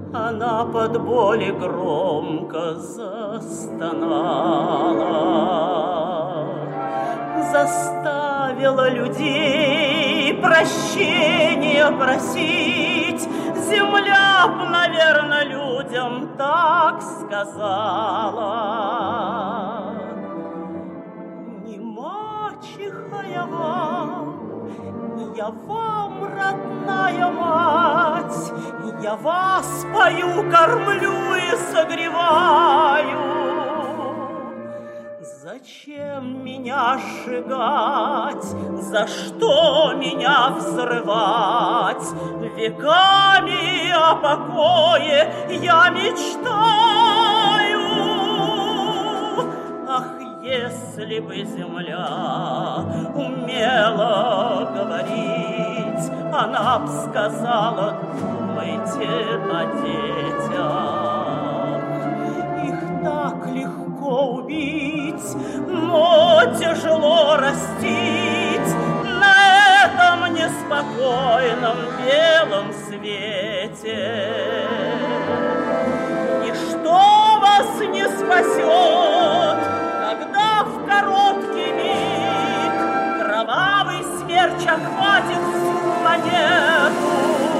Она под боли громко застонала, заставила людей прощения просить. Земля б, наверно, людям так сказала. Не мачеха я вам, родная мать, я вас пою, кормлю и согреваю. Зачем меня сжигать, за что меня взрывать? Веками о покое я мечтаю. Ах, если бы земля умела говорить, она б сказала: думайте о детях. Их так легко убить, но тяжело растить на этом неспокойном белом свете. Ничто вас не спасет, когда в короткий миг кровавый смерч охватит всю планету,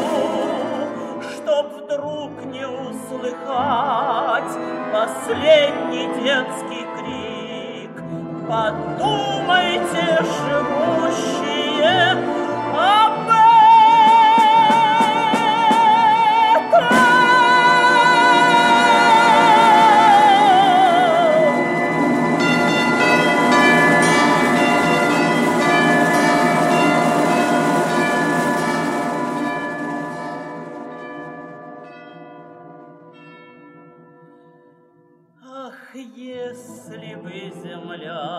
чтоб вдруг не услыхать последний детский крик. Подумайте, живущие, об этом. Ах, если бы земля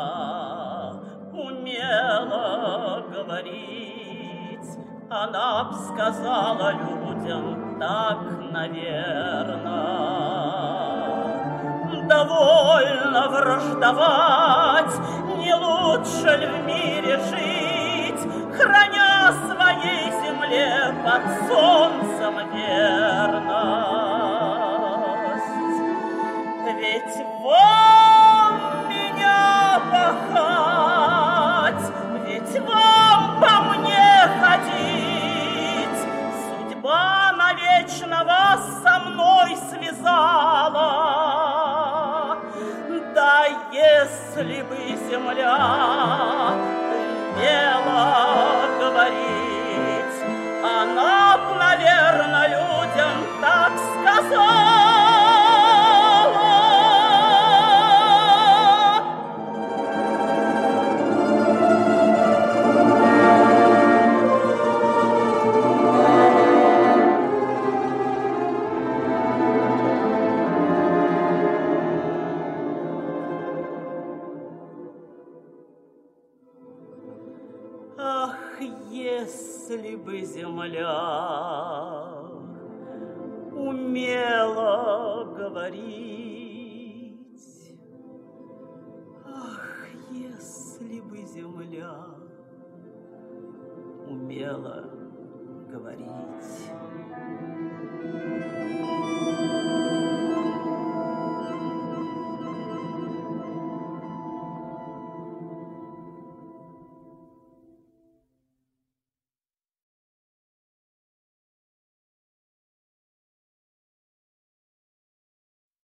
умела говорить, она б сказала людям так, наверно: довольно враждовать, не лучше ли в мире жить, храня своей земле под солнцем верность? Ведь вам меня пахать, ведь вам по мне ходить. Судьба навечно вас со мной связала. Да если бы земля умела говорить, она б, наверно, людям так сказала. Ах, если бы земля умела говорить, ах, если бы земля умела говорить.